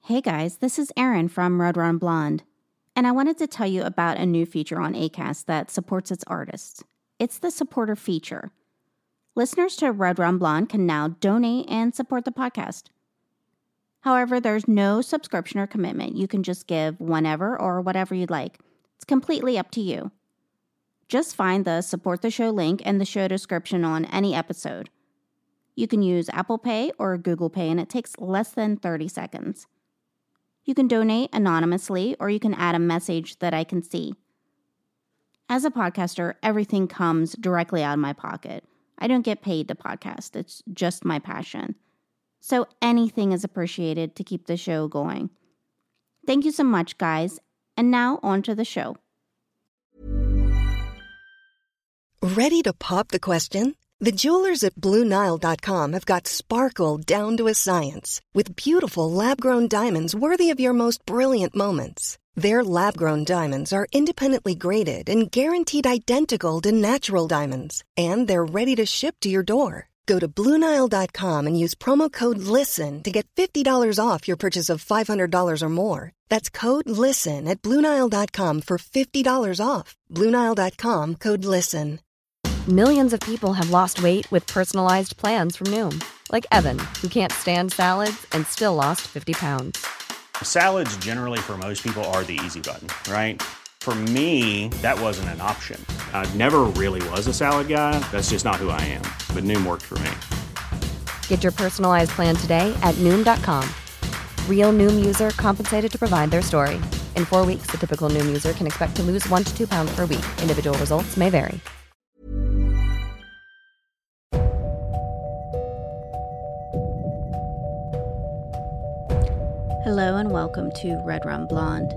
Hey guys, this is Erin from Red Run Blonde, and I wanted to tell you about a new feature on Acast that supports its artists. It's the supporter feature. Listeners to Red Run Blonde can now donate and support the podcast. However, there's no subscription or commitment. You can just give whenever or whatever you'd like. It's completely up to you. Just find the Support the Show link in the show description on any episode. You can use Apple Pay or Google Pay, and it takes less than 30 seconds. You can donate anonymously, or you can add a message that I can see. As a podcaster, everything comes directly out of my pocket. I don't get paid to podcast. It's just my passion. So anything is appreciated to keep the show going. Thank you so much, guys. And now on to the show. Ready to pop the question? The jewelers at BlueNile.com have got sparkle down to a science with beautiful lab-grown diamonds worthy of your most brilliant moments. Their lab-grown diamonds are independently graded and guaranteed identical to natural diamonds, and they're ready to ship to your door. Go to BlueNile.com and use promo code LISTEN to get $50 off your purchase of $500 or more. That's code LISTEN at BlueNile.com for $50 off. BlueNile.com, code LISTEN. Millions of people have lost weight with personalized plans from Noom. Like Evan, who can't stand salads and still lost 50 pounds. Salads generally for most people are the easy button, right? For me, that wasn't an option. I never really was a salad guy. That's just not who I am. But Noom worked for me. Get your personalized plan today at Noom.com. Real Noom user compensated to provide their story. In 4 weeks, the typical Noom user can expect to lose 1 to 2 pounds per week. Individual results may vary. Hello and welcome to Red Run Blonde.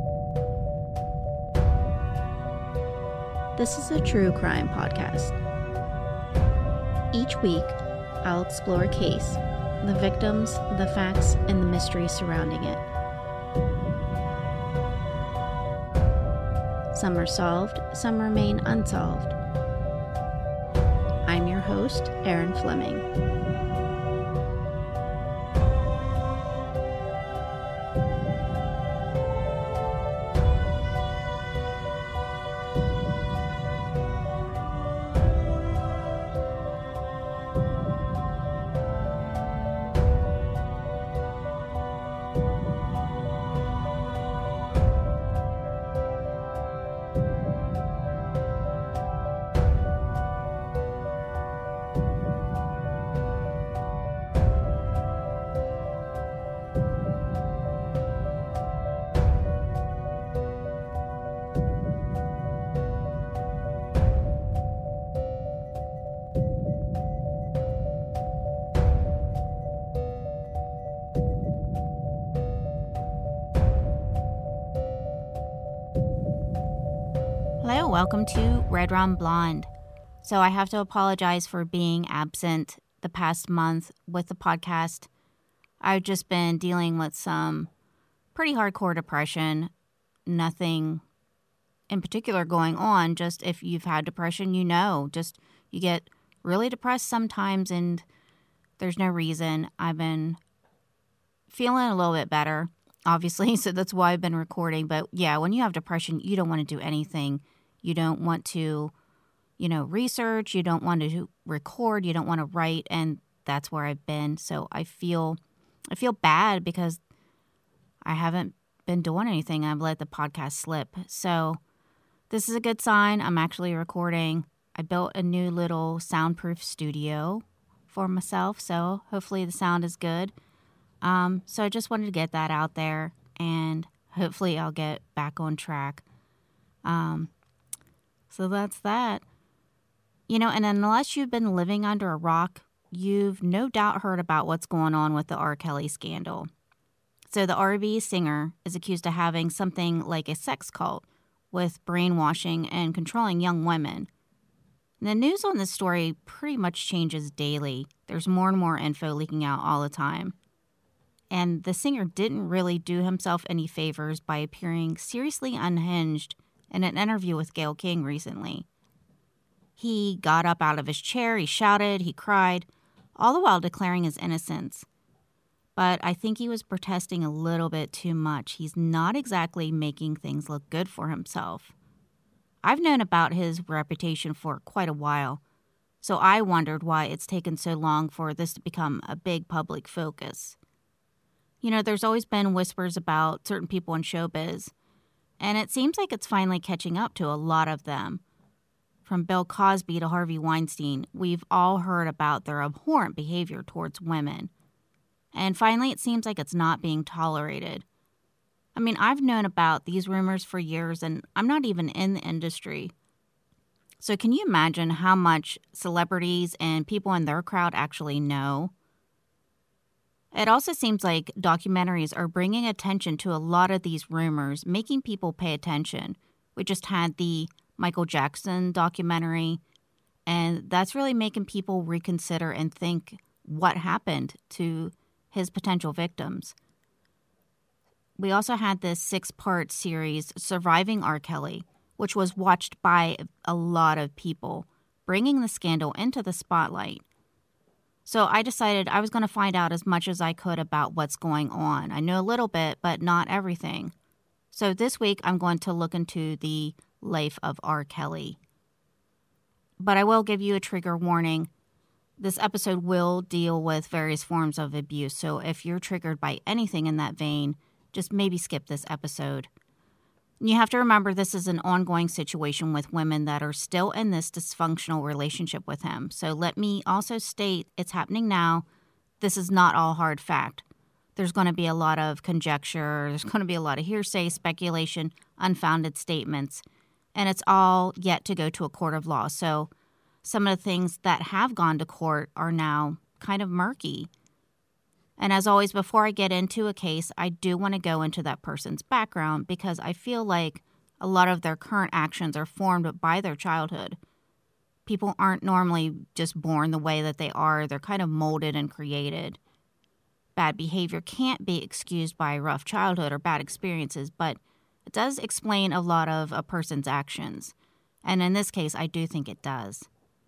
This is a true crime podcast. Each week, I'll explore a case, the victims, the facts, and the mystery surrounding it. Some are solved, some remain unsolved. I'm your host, Erin Fleming. Hello, welcome to Red Run Blonde. So I have to apologize for being absent the past month with the podcast. I've just been dealing with some pretty hardcore depression. Nothing in particular going on. Just if you've had depression, you know, just you get really depressed sometimes and there's no reason. I've been feeling a little bit better, obviously, so that's why I've been recording. But yeah, when you have depression, you don't want to do anything. You don't want to, research. You don't want to record. You don't want to write. And that's where I've been. So I feel bad because I haven't been doing anything. I've let the podcast slip. So this is a good sign. I'm actually recording. I built a new little soundproof studio for myself. So hopefully the sound is good. So I just wanted to get that out there. And hopefully I'll get back on track. So that's that. And unless you've been living under a rock, you've no doubt heard about what's going on with the R. Kelly scandal. So the R&B singer is accused of having something like a sex cult with brainwashing and controlling young women. And the news on this story pretty much changes daily. There's more and more info leaking out all the time. And the singer didn't really do himself any favors by appearing seriously unhinged in an interview with Gayle King recently. He got up out of his chair, he shouted, he cried, all the while declaring his innocence. but I think he was protesting a little bit too much. He's not exactly making things look good for himself. I've known about his reputation for quite a while, so I wondered why it's taken so long for this to become a big public focus. You know, there's always been whispers about certain people in showbiz, and it seems like it's finally catching up to a lot of them. From Bill Cosby to Harvey Weinstein, we've all heard about their abhorrent behavior towards women. And finally, it seems like it's not being tolerated. I mean, I've known about these rumors for years, and I'm not even in the industry. So can you imagine how much celebrities and people in their crowd actually know? It also seems like documentaries are bringing attention to a lot of these rumors, making people pay attention. We just had the Michael Jackson documentary, and that's really making people reconsider and think what happened to his potential victims. We also had this 6-part series, Surviving R. Kelly, which was watched by a lot of people, bringing the scandal into the spotlight. So I decided I was going to find out as much as I could about what's going on. I know a little bit, but not everything. So this week, I'm going to look into the life of R. Kelly. But I will give you a trigger warning. This episode will deal with various forms of abuse, so if you're triggered by anything in that vein, just maybe skip this episode. You have to remember this is an ongoing situation with women that are still in this dysfunctional relationship with him. So let me also state it's happening now. This is not all hard fact. There's going to be a lot of conjecture. There's going to be a lot of hearsay, speculation, unfounded statements. And it's all yet to go to a court of law. So some of the things that have gone to court are now kind of murky. And as always, before I get into a case, I do want to go into that person's background because I feel like a lot of their current actions are formed by their childhood. People aren't normally just born the way that they are. They're kind of molded and created. Bad behavior can't be excused by a rough childhood or bad experiences, but it does explain a lot of a person's actions. And in this case, I do think it does.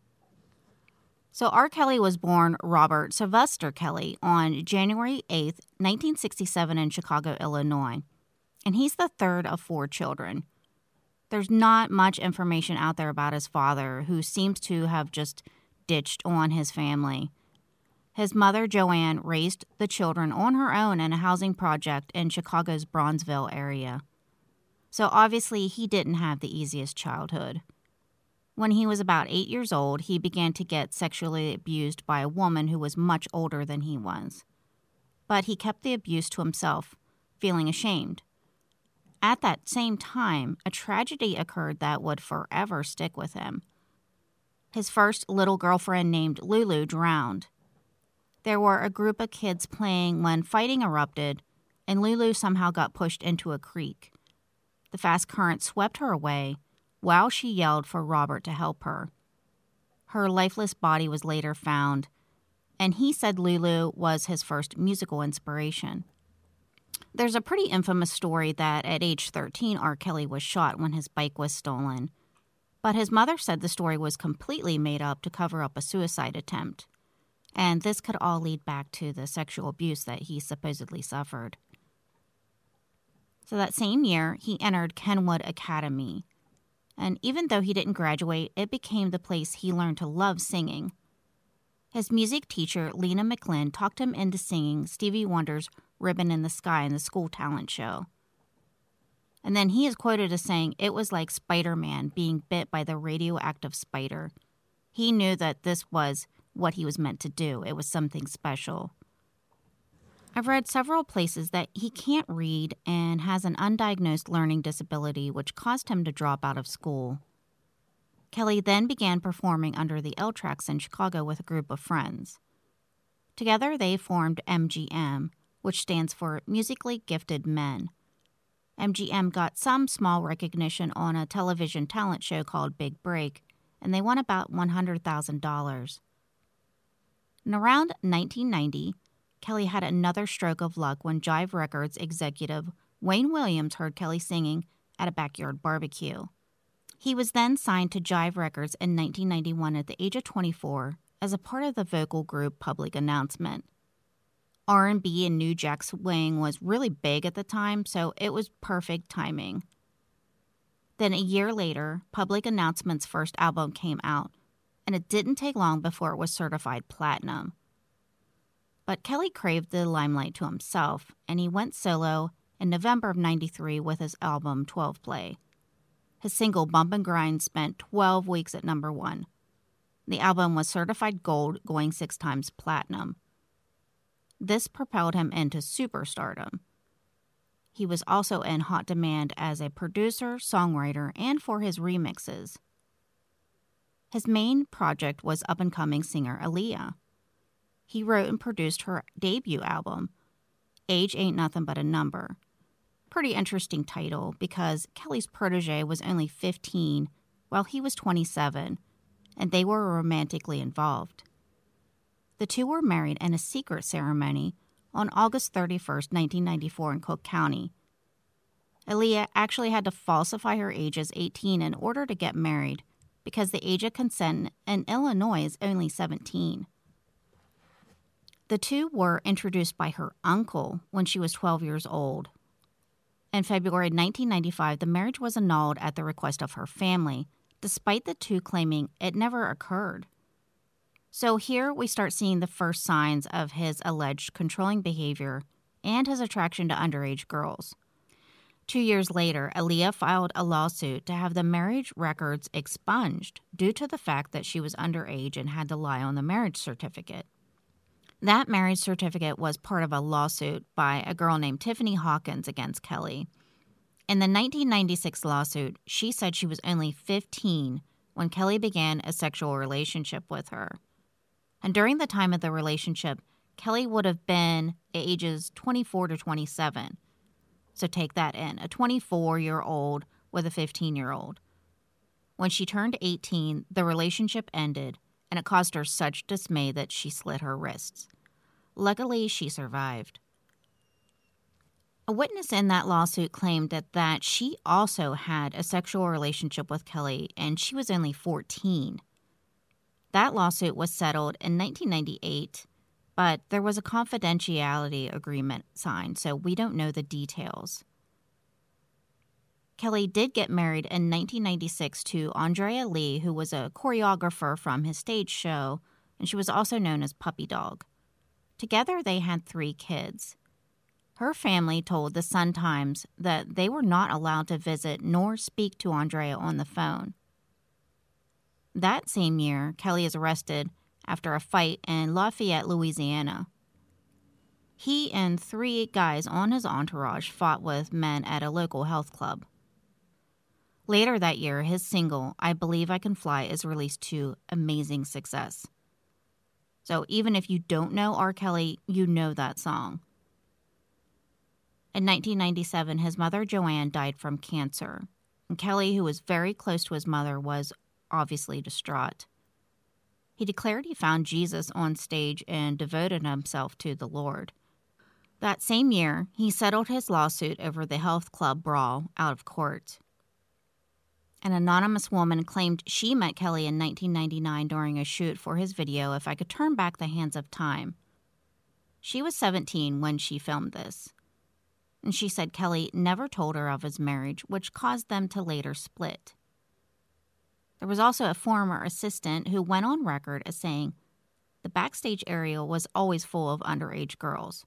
So R. Kelly was born Robert Sylvester Kelly on January 8th, 1967 in Chicago, Illinois. And he's the third of 4 children. There's not much information out there about his father, who seems to have just ditched on his family. His mother, Joanne, raised the children on her own in a housing project in Chicago's Bronzeville area. So obviously, he didn't have the easiest childhood. When he was about 8 years old, he began to get sexually abused by a woman who was much older than he was. But he kept the abuse to himself, feeling ashamed. At that same time, a tragedy occurred that would forever stick with him. His first little girlfriend named Lulu drowned. There were a group of kids playing when fighting erupted, and Lulu somehow got pushed into a creek. The fast current swept her away while she yelled for Robert to help her. Her lifeless body was later found, and he said Lulu was his first musical inspiration. There's a pretty infamous story that at age 13, R. Kelly was shot when his bike was stolen. But his mother said the story was completely made up to cover up a suicide attempt. And this could all lead back to the sexual abuse that he supposedly suffered. So that same year, he entered Kenwood Academy. And even though he didn't graduate, it became the place he learned to love singing. His music teacher, Lena McLin, talked him into singing Stevie Wonder's Ribbon in the Sky in the school talent show. And then he is quoted as saying, "It was like Spider-Man being bit by the radioactive spider." He knew that this was what he was meant to do. It was something special. I've read several places that he can't read and has an undiagnosed learning disability which caused him to drop out of school. Kelly then began performing under the L Tracks in Chicago with a group of friends. Together they formed MGM, which stands for Musically Gifted Men. MGM got some small recognition on a television talent show called Big Break, and they won about $100,000. And around 1990, Kelly had another stroke of luck when Jive Records executive Wayne Williams heard Kelly singing at a backyard barbecue. He was then signed to Jive Records in 1991 at the age of 24 as a part of the vocal group Public Announcement. R&B and New Jack Swing was really big at the time, so it was perfect timing. Then a year later, Public Announcement's first album came out, and it didn't take long before it was certified platinum. But Kelly craved the limelight to himself, and he went solo in November of '93 with his album 12 Play. His single Bump and Grind spent 12 weeks at number 1. The album was certified gold, going 6 times platinum. This propelled him into superstardom. He was also in hot demand as a producer, songwriter, and for his remixes. His main project was up-and-coming singer Aaliyah. He wrote and produced her debut album, Age Ain't Nothing But a Number. Pretty interesting title because Kelly's protege was only 15 while he was 27, and they were romantically involved. The two were married in a secret ceremony on August 31st, 1994 in Cook County. Aaliyah actually had to falsify her age as 18 in order to get married because the age of consent in Illinois is only 17. The two were introduced by her uncle when she was 12 years old. In February 1995, the marriage was annulled at the request of her family, despite the two claiming it never occurred. So here we start seeing the first signs of his alleged controlling behavior and his attraction to underage girls. 2 years later, Aaliyah filed a lawsuit to have the marriage records expunged due to the fact that she was underage and had to lie on the marriage certificate. That marriage certificate was part of a lawsuit by a girl named Tiffany Hawkins against Kelly. In the 1996 lawsuit, she said she was only 15 when Kelly began a sexual relationship with her. And during the time of the relationship, Kelly would have been ages 24 to 27. So take that in, a 24-year-old with a 15-year-old. When she turned 18, the relationship ended, and it caused her such dismay that she slit her wrists. Luckily, she survived. A witness in that lawsuit claimed that she also had a sexual relationship with Kelly, and she was only 14. That lawsuit was settled in 1998, but there was a confidentiality agreement signed, so we don't know the details. Kelly did get married in 1996 to Andrea Lee, who was a choreographer from his stage show, and she was also known as Puppy Dog. Together, they had 3 kids. Her family told the Sun-Times that they were not allowed to visit nor speak to Andrea on the phone. That same year, Kelly is arrested after a fight in Lafayette, Louisiana. He and 3 guys on his entourage fought with men at a local health club. Later that year, his single, I Believe I Can Fly, is released to amazing success. So even if you don't know R. Kelly, you know that song. In 1997, his mother, Joanne, died from cancer. And Kelly, who was very close to his mother, was obviously distraught. He declared he found Jesus on stage and devoted himself to the Lord. That same year, he settled his lawsuit over the health club brawl out of court. An anonymous woman claimed she met Kelly in 1999 during a shoot for his video, If I Could Turn Back the Hands of Time. She was 17 when she filmed this. And she said Kelly never told her of his marriage, which caused them to later split. There was also a former assistant who went on record as saying the backstage area was always full of underage girls.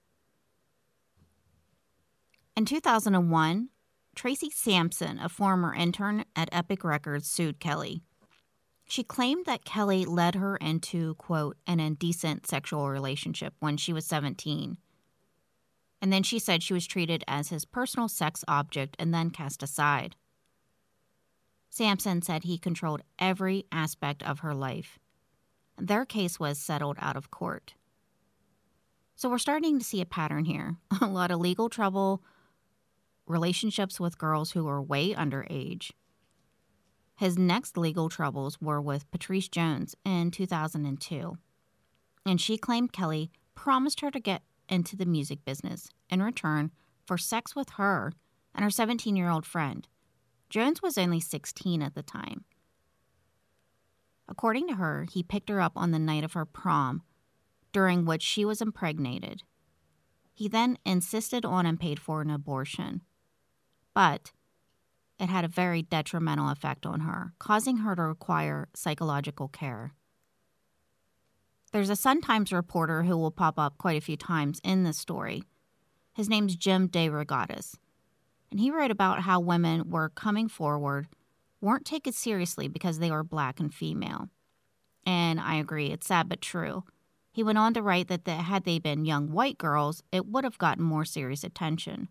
In 2001, Tracy Sampson, a former intern at Epic Records, sued Kelly. She claimed that Kelly led her into, quote, an indecent sexual relationship when she was 17. And then she said she was treated as his personal sex object and then cast aside. Sampson said he controlled every aspect of her life. Their case was settled out of court. So we're starting to see a pattern here. A lot of legal trouble, relationships with girls who are way underage. His next legal troubles were with Patrice Jones in 2002. And she claimed Kelly promised her to get into the music business in return for sex with her and her 17-year-old friend. Jones was only 16 at the time. According to her, he picked her up on the night of her prom, during which she was impregnated. He then insisted on and paid for an abortion. But it had a very detrimental effect on her, causing her to require psychological care. There's a Sun-Times reporter who will pop up quite a few times in this story. His name's Jim DeRogatis, and he wrote about how women were coming forward, weren't taken seriously because they were black and female. And I agree, it's sad but true. He went on to write that had they been young white girls, it would have gotten more serious attention.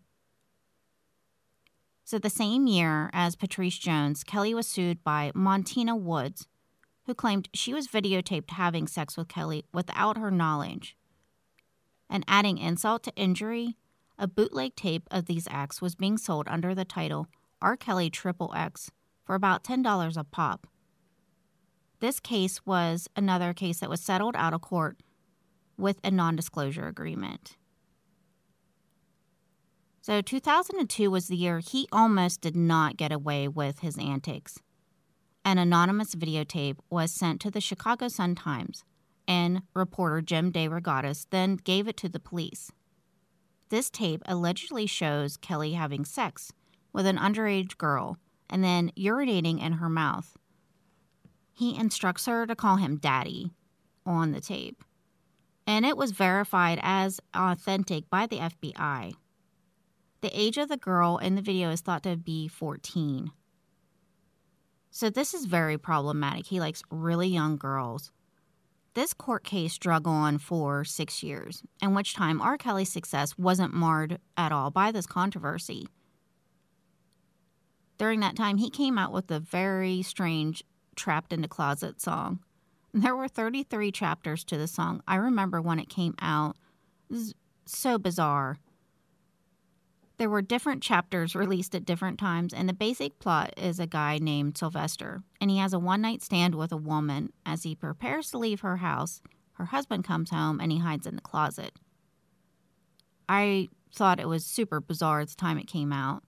So the same year as Patrice Jones, Kelly was sued by Montina Woods, who claimed she was videotaped having sex with Kelly without her knowledge. And adding insult to injury, a bootleg tape of these acts was being sold under the title R. Kelly XXX for about $10 a pop. This case was another case that was settled out of court with a non-disclosure agreement. So 2002 was the year he almost did not get away with his antics. An anonymous videotape was sent to the Chicago Sun-Times, and reporter Jim DeRogatis then gave it to the police. This tape allegedly shows Kelly having sex with an underage girl and then urinating in her mouth. He instructs her to call him Daddy on the tape, and it was verified as authentic by the FBI. The age of the girl in the video is thought to be 14. So this is very problematic. He likes really young girls. This court case drug on for 6 years, in which time R. Kelly's success wasn't marred at all by this controversy. During that time, he came out with a very strange Trapped in the Closet song. There were 33 chapters to the song. I remember when it came out. It was so bizarre. There were different chapters released at different times, and the basic plot is a guy named Sylvester, and he has a one-night stand with a woman. As he prepares to leave her house, her husband comes home, and he hides in the closet. I thought it was super bizarre at the time it came out.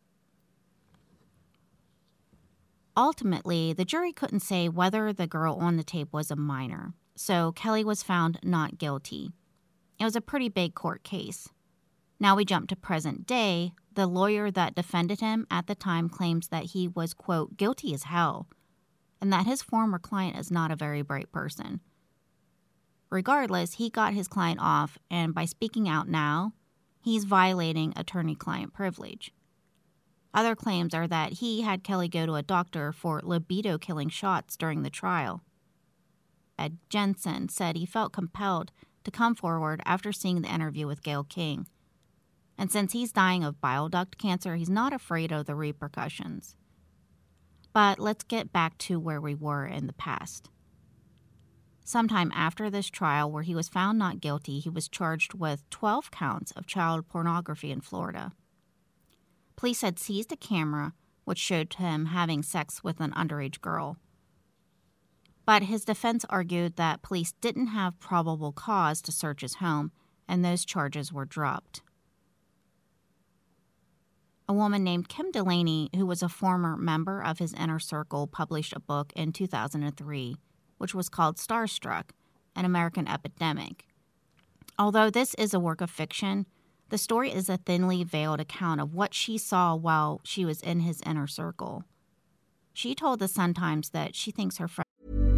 Ultimately, the jury couldn't say whether the girl on the tape was a minor, so Kelly was found not guilty. It was a pretty big court case. Now we jump to present day. The lawyer that defended him at the time claims that he was, quote, guilty as hell, and that his former client is not a very bright person. Regardless, he got his client off, and by speaking out now, he's violating attorney-client privilege. Other claims are that he had Kelly go to a doctor for libido-killing shots during the trial. Ed Jensen said he felt compelled to come forward after seeing the interview with Gayle King. And since he's dying of bile duct cancer, he's not afraid of the repercussions. But let's get back to where we were in the past. Sometime after this trial, where he was found not guilty, he was charged with 12 counts of child pornography in Florida. Police had seized a camera which showed him having sex with an underage girl. But his defense argued that police didn't have probable cause to search his home, and those charges were dropped. A woman named Kim Delaney, who was a former member of his inner circle, published a book in 2003, which was called Starstruck, An American Epidemic. Although this is a work of fiction, the story is a thinly veiled account of what she saw while she was in his inner circle. She told the Sun-Times that she thinks her friend...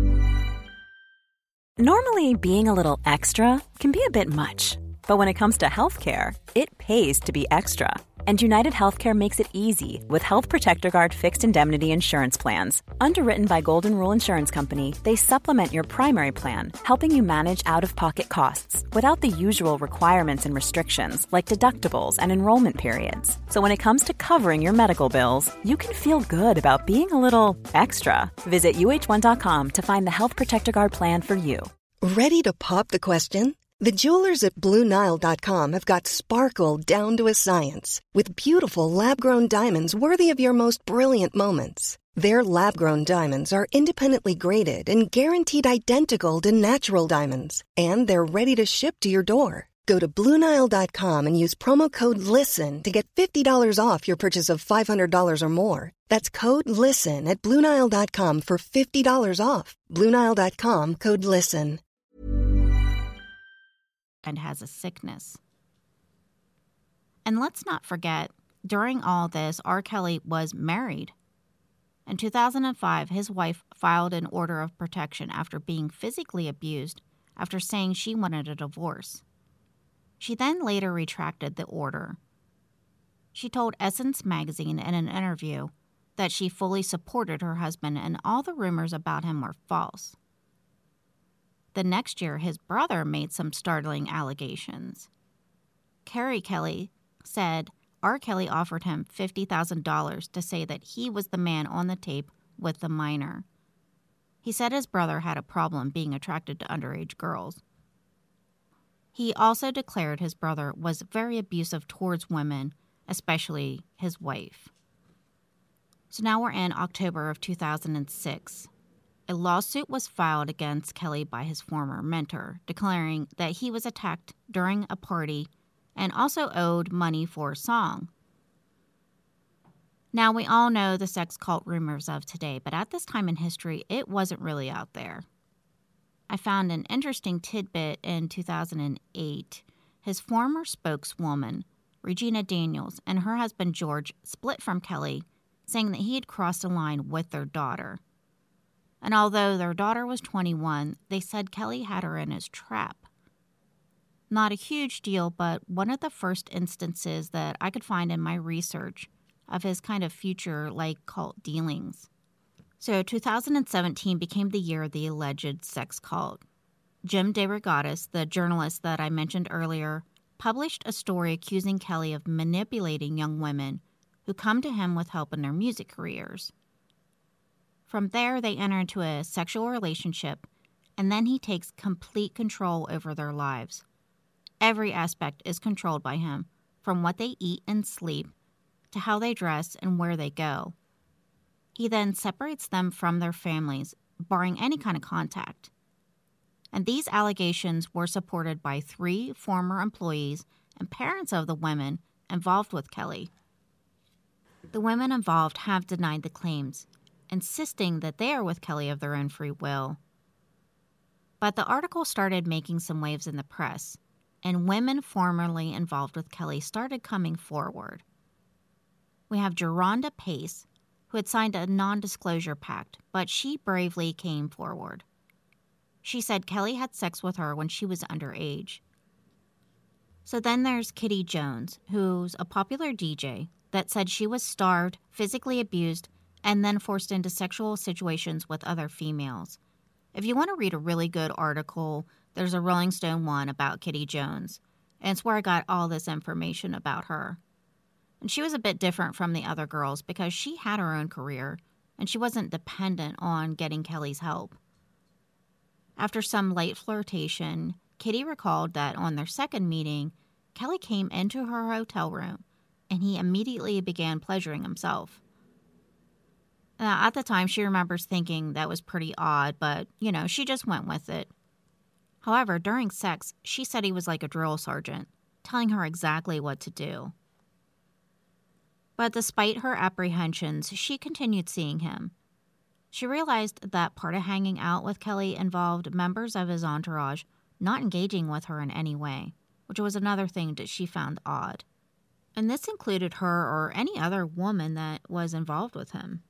Normally, being a little extra can be a bit much. But when it comes to healthcare, it pays to be extra. And United Healthcare makes it easy with Health Protector Guard fixed indemnity insurance plans. Underwritten by Golden Rule Insurance Company, they supplement your primary plan, helping you manage out-of-pocket costs without the usual requirements and restrictions like deductibles and enrollment periods. So when it comes to covering your medical bills, you can feel good about being a little extra. Visit UH1.com to find the Health Protector Guard plan for you. Ready to pop the question? The jewelers at BlueNile.com have got sparkle down to a science with beautiful lab-grown diamonds worthy of your most brilliant moments. Their lab-grown diamonds are independently graded and guaranteed identical to natural diamonds, and they're ready to ship to your door. Go to BlueNile.com and use promo code LISTEN to get $50 off your purchase of $500 or more. That's code LISTEN at BlueNile.com for $50 off. BlueNile.com, code LISTEN. And has a sickness. And let's not forget, during all this, R. Kelly was married. In 2005, his wife filed an order of protection after being physically abused after saying she wanted a divorce. She then later retracted the order. She told Essence magazine in an interview that she fully supported her husband and all the rumors about him were false. The next year, his brother made some startling allegations. Carrie Kelly said R. Kelly offered him $50,000 to say that he was the man on the tape with the minor. He said his brother had a problem being attracted to underage girls. He also declared his brother was very abusive towards women, especially his wife. So now we're in October of 2006. A lawsuit was filed against Kelly by his former mentor, declaring that he was attacked during a party and also owed money for a song. Now, we all know the sex cult rumors of today, but at this time in history, it wasn't really out there. I found an interesting tidbit in 2008. His former spokeswoman, Regina Daniels, and her husband George split from Kelly, saying that he had crossed a line with their daughter. And although their daughter was 21, they said Kelly had her in his trap. Not a huge deal, but one of the first instances that I could find in my research of his kind of future-like cult dealings. So 2017 became the year of the alleged sex cult. Jim DeRogatis, the journalist that I mentioned earlier, published a story accusing Kelly of manipulating young women who come to him with help in their music careers. From there, they enter into a sexual relationship, and then he takes complete control over their lives. Every aspect is controlled by him, from what they eat and sleep to how they dress and where they go. He then separates them from their families, barring any kind of contact. And these allegations were supported by 3 former employees and parents of the women involved with Kelly. The women involved have denied the claims, insisting that they are with Kelly of their own free will. But the article started making some waves in the press, and women formerly involved with Kelly started coming forward. We have Geronda Pace, who had signed a non-disclosure pact, but she bravely came forward. She said Kelly had sex with her when she was underage. So then there's Kitty Jones, who's a popular DJ that said she was starved, physically abused, and then forced into sexual situations with other females. If you want to read a really good article, there's a Rolling Stone one about Kitty Jones, and it's where I got all this information about her. And she was a bit different from the other girls because she had her own career, and she wasn't dependent on getting Kelly's help. After some light flirtation, Kitty recalled that on their second meeting, Kelly came into her hotel room, and he immediately began pleasuring himself. Now, at the time, she remembers thinking that was pretty odd, but, she just went with it. However, during sex, she said he was like a drill sergeant, telling her exactly what to do. But despite her apprehensions, she continued seeing him. She realized that part of hanging out with Kelly involved members of his entourage not engaging with her in any way, which was another thing that she found odd. And this included her or any other woman that was involved with him.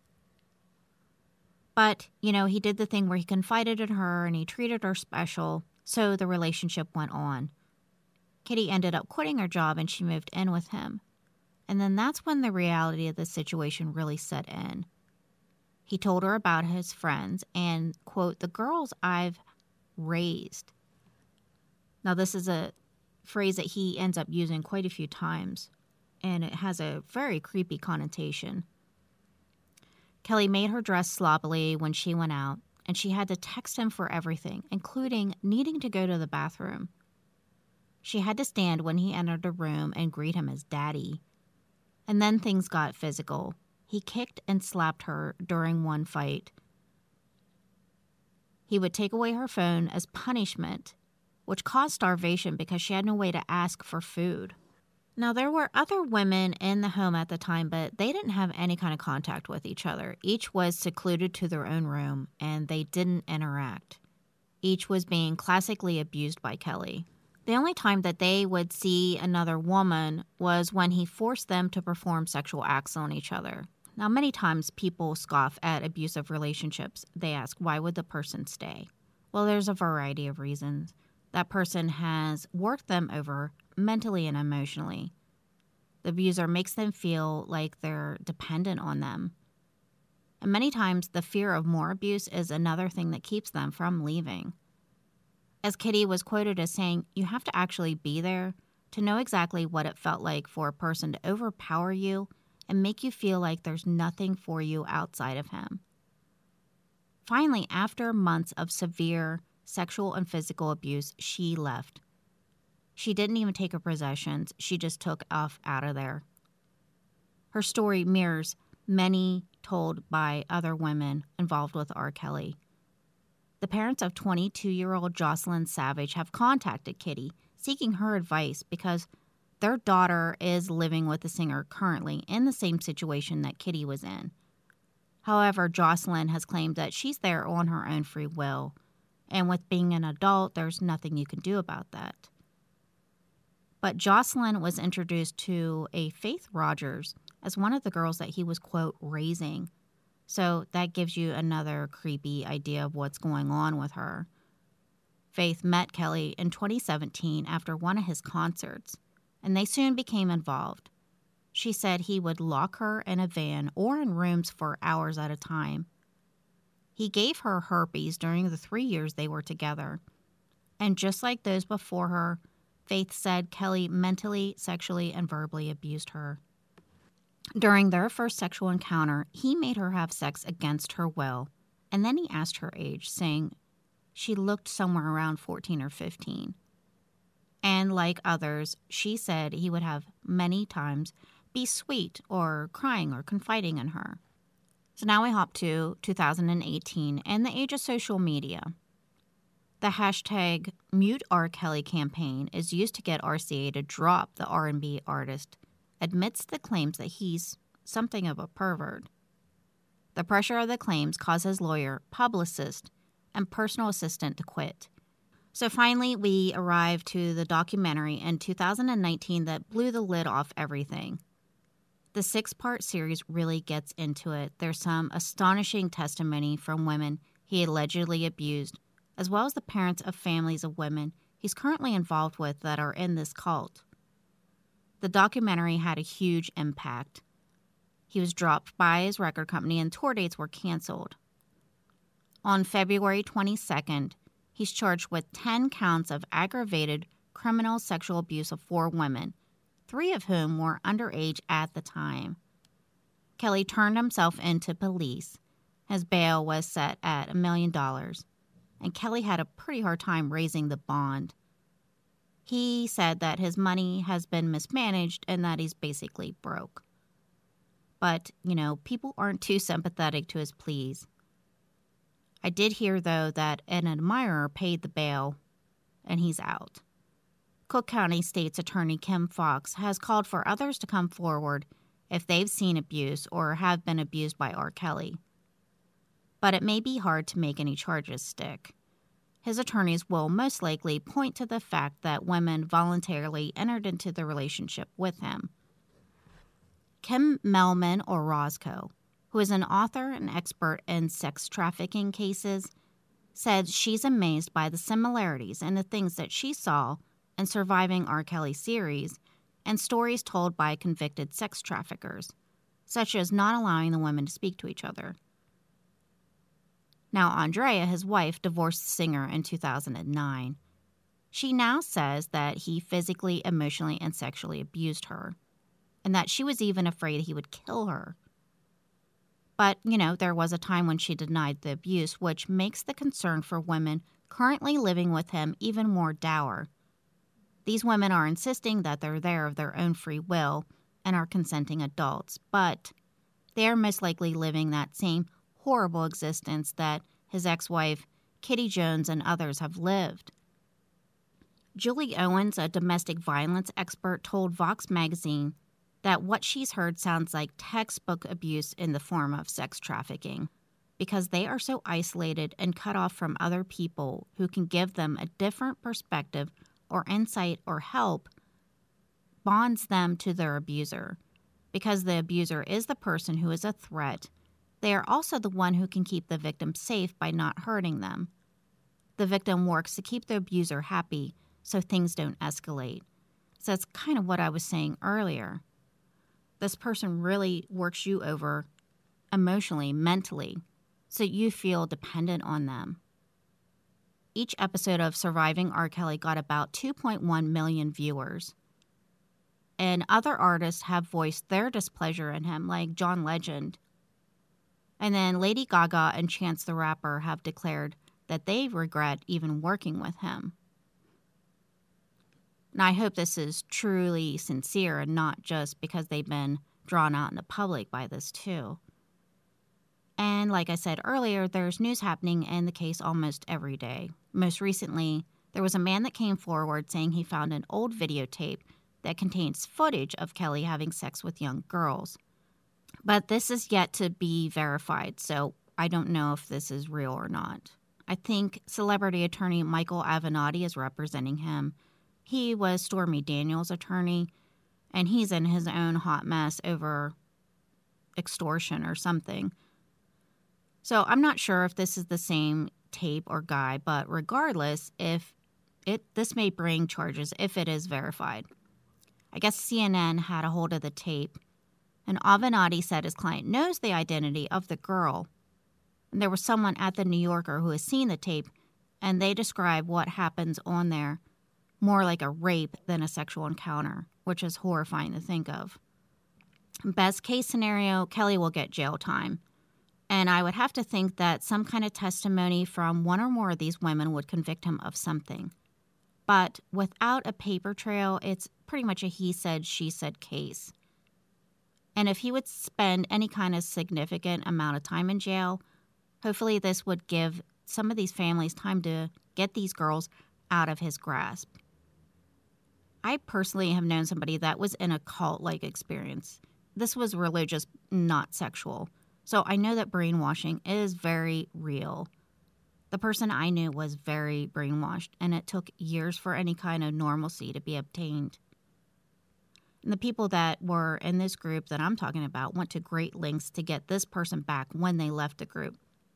But, he did the thing where he confided in her and he treated her special, so the relationship went on. Kitty ended up quitting her job and she moved in with him. And then that's when the reality of the situation really set in. He told her about his friends and, quote, the girls I've raised. Now, this is a phrase that he ends up using quite a few times, and it has a very creepy connotation. Kelly made her dress sloppily when she went out, and she had to text him for everything, including needing to go to the bathroom. She had to stand when he entered the room and greet him as daddy. And then things got physical. He kicked and slapped her during one fight. He would take away her phone as punishment, which caused starvation because she had no way to ask for food. Now, there were other women in the home at the time, but they didn't have any kind of contact with each other. Each was secluded to their own room, and they didn't interact. Each was being classically abused by Kelly. The only time that they would see another woman was when he forced them to perform sexual acts on each other. Now, many times people scoff at abusive relationships. They ask, why would the person stay? Well, there's a variety of reasons. That person has worked them over mentally and emotionally. The abuser makes them feel like they're dependent on them. And many times the fear of more abuse is another thing that keeps them from leaving. As Kitty was quoted as saying, you have to actually be there to know exactly what it felt like for a person to overpower you and make you feel like there's nothing for you outside of him. Finally, after months of severe sexual and physical abuse, she left. She didn't even take her possessions. She just took off out of there. Her story mirrors many told by other women involved with R. Kelly. The parents of 22-year-old Jocelyn Savage have contacted Kitty, seeking her advice because their daughter is living with the singer currently in the same situation that Kitty was in. However, Jocelyn has claimed that she's there on her own free will, and with being an adult, there's nothing you can do about that. But Jocelyn was introduced to a Faith Rogers as one of the girls that he was, quote, raising. So that gives you another creepy idea of what's going on with her. Faith met Kelly in 2017 after one of his concerts, and they soon became involved. She said he would lock her in a van or in rooms for hours at a time. He gave her herpes during the 3 years they were together. And just like those before her, Faith said Kelly mentally, sexually, and verbally abused her. During their first sexual encounter, he made her have sex against her will, and then he asked her age, saying she looked somewhere around 14 or 15. And like others, she said he would have many times be sweet or crying or confiding in her. So now we hop to 2018 and the age of social media. The hashtag #MuteRKelly campaign is used to get RCA to drop the R&B artist amidst the claims that he's something of a pervert. The pressure of the claims caused his lawyer, publicist, and personal assistant to quit. So finally, we arrived to the documentary in 2019 that blew the lid off everything. The 6-part series really gets into it. There's some astonishing testimony from women he allegedly abused, as well as the parents of families of women he's currently involved with that are in this cult. The documentary had a huge impact. He was dropped by his record company and tour dates were canceled. On February 22nd, he's charged with 10 counts of aggravated criminal sexual abuse of 4 women, 3 of whom were underage at the time. Kelly turned himself into police. His bail was set at $1 million, and Kelly had a pretty hard time raising the bond. He said that his money has been mismanaged and that he's basically broke. But, people aren't too sympathetic to his pleas. I did hear, though, that an admirer paid the bail, and he's out. Cook County State's Attorney Kim Fox has called for others to come forward if they've seen abuse or have been abused by R. Kelly. But it may be hard to make any charges stick. His attorneys will most likely point to the fact that women voluntarily entered into the relationship with him. Kim Melman, or Roscoe, who is an author and expert in sex trafficking cases, said she's amazed by the similarities in the things that she saw in surviving R. Kelly series and stories told by convicted sex traffickers, such as not allowing the women to speak to each other. Now, Andrea, his wife, divorced the singer in 2009. She now says that he physically, emotionally, and sexually abused her, and that she was even afraid he would kill her. But, there was a time when she denied the abuse, which makes the concern for women currently living with him even more dour. These women are insisting that they're there of their own free will and are consenting adults, but they are most likely living that same horrible existence that his ex-wife, Kitty Jones, and others have lived. Julie Owens, a domestic violence expert, told Vox magazine that what she's heard sounds like textbook abuse in the form of sex trafficking, because they are so isolated and cut off from other people who can give them a different perspective or insight or help bonds them to their abuser. Because the abuser is the person who is a threat, they are also the one who can keep the victim safe by not hurting them. The victim works to keep the abuser happy so things don't escalate. So that's kind of what I was saying earlier. This person really works you over emotionally, mentally, so you feel dependent on them. Each episode of Surviving R. Kelly got about 2.1 million viewers. And other artists have voiced their displeasure in him, like John Legend. And then Lady Gaga and Chance the Rapper have declared that they regret even working with him. And I hope this is truly sincere and not just because they've been drawn out in the public by this too. And like I said earlier, there's news happening in the case almost every day. Most recently, there was a man that came forward saying he found an old videotape that contains footage of Kelly having sex with young girls. But this is yet to be verified, so I don't know if this is real or not. I think celebrity attorney Michael Avenatti is representing him. He was Stormy Daniels' attorney, and he's in his own hot mess over extortion or something. So I'm not sure if this is the same tape or guy, but regardless, this may bring charges if it is verified. I guess CNN had a hold of the tape, and Avenatti said his client knows the identity of the girl. And there was someone at the New Yorker who has seen the tape, and they describe what happens on there more like a rape than a sexual encounter, which is horrifying to think of. Best case scenario, Kelly will get jail time. And I would have to think that some kind of testimony from one or more of these women would convict him of something. But without a paper trail, it's pretty much a he said, she said case. And if he would spend any kind of significant amount of time in jail, hopefully this would give some of these families time to get these girls out of his grasp. I personally have known somebody that was in a cult-like experience. This was religious, not sexual. So I know that brainwashing is very real. The person I knew was very brainwashed, and it took years for any kind of normalcy to be obtained. And the people that were in this group that I'm talking about went to great lengths to get this person back when they left the group.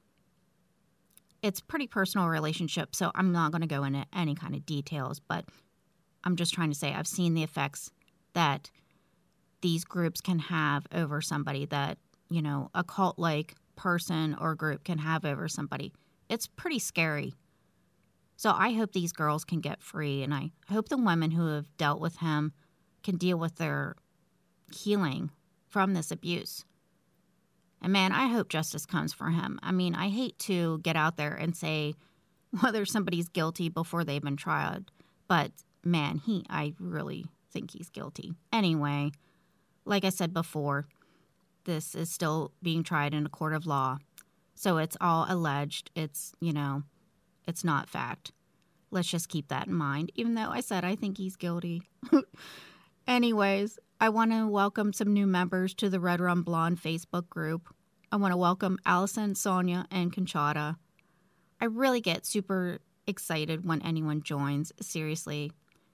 It's a pretty personal relationship, so I'm not going to go into any kind of details, but I'm just trying to say I've seen the effects that these groups can have over somebody, that, you know, a cult-like person or group can have over somebody. It's pretty scary. So I hope these girls can get free, and I hope the women who have dealt with him can deal with their healing from this abuse. And man, I hope justice comes for him. I mean, I hate to get out there and say whether somebody's guilty before they've been tried, but man, I really think he's guilty. Anyway, like I said before, this is still being tried in a court of law. So it's all alleged. It's not fact. Let's just keep that in mind, even though I said I think he's guilty. Anyways, I want to welcome some new members to the Red Rum Blonde Facebook group. I want to welcome Allison, Sonia, and Conchata. I really get super excited when anyone joins, seriously.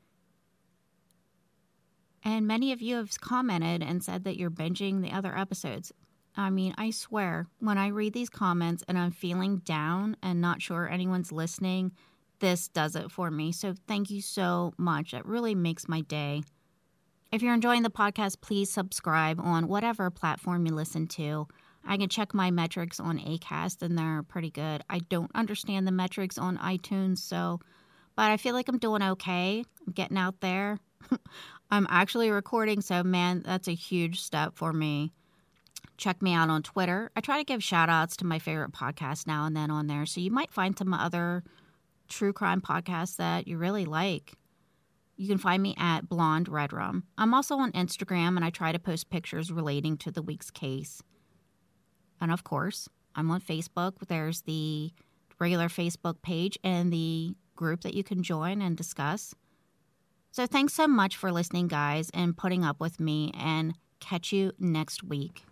And many of you have commented and said that you're binging the other episodes. I mean, I swear, when I read these comments and I'm feeling down and not sure anyone's listening, this does it for me. So thank you so much. It really makes my day. If you're enjoying the podcast, please subscribe on whatever platform you listen to. I can check my metrics on Acast, and they're pretty good. I don't understand the metrics on iTunes, but I feel like I'm doing okay. I'm getting out there. I'm actually recording, so man, that's a huge step for me. Check me out on Twitter. I try to give shout-outs to my favorite podcasts now and then on there, so you might find some other true crime podcasts that you really like. You can find me at Blonde Red Rum. I'm also on Instagram, and I try to post pictures relating to the week's case. And of course, I'm on Facebook. There's the regular Facebook page and the group that you can join and discuss. So thanks so much for listening, guys, and putting up with me, and catch you next week.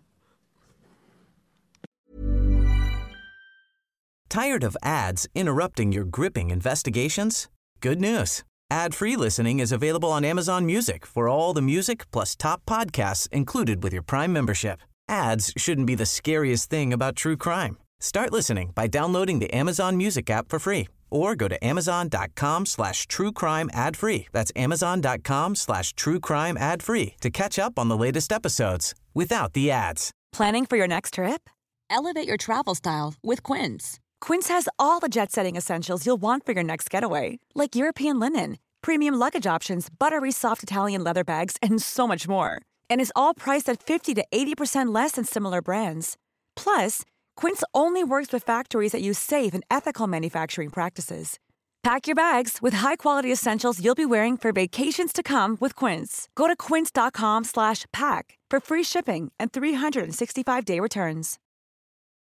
Tired of ads interrupting your gripping investigations? Good news. Ad-free listening is available on Amazon Music for all the music plus top podcasts included with your Prime membership. Ads shouldn't be the scariest thing about true crime. Start listening by downloading the Amazon Music app for free or go to amazon.com/truecrime ad-free. That's amazon.com/truecrime ad-free to catch up on the latest episodes without the ads. Planning for your next trip? Elevate your travel style with Quince. Quince has all the jet-setting essentials you'll want for your next getaway, like European linen, premium luggage options, buttery soft Italian leather bags, and so much more. And is all priced at 50 to 80% less than similar brands. Plus, Quince only works with factories that use safe and ethical manufacturing practices. Pack your bags with high-quality essentials you'll be wearing for vacations to come with Quince. Go to quince.com/pack for free shipping and 365-day returns.